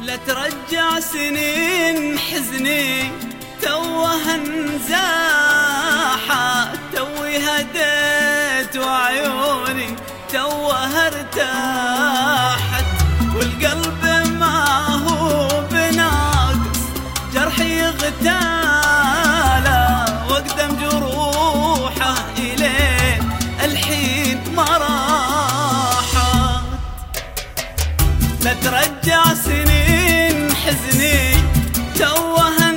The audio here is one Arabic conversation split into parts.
لا ترجع سنين حزني توها انزاحت، توي هديت وعيوني توها ارتاحت، والقلب ما هو بناقص جرحي يغتاله، واقدم جروحه إليه الحين ما راحت. لا ترجع سنين حزني توها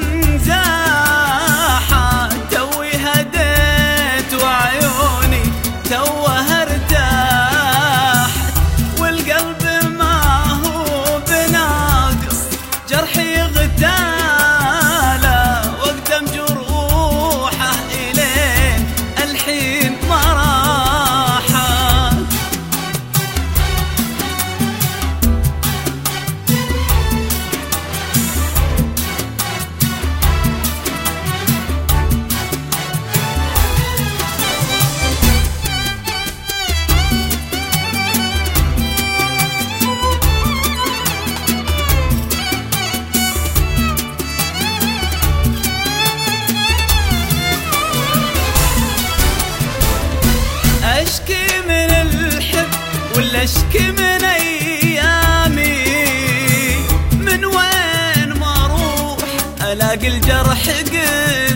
انزاحت، توي هديت وعيوني توها ارتاحت، والقلب ما هو بناقص جرحي يغتاله، واقدم جروحه إليه الحين ما راحت. أشكي من الحب ولا أشكي من أيامي، من وين ما أروح ألاقي الجرح قريب،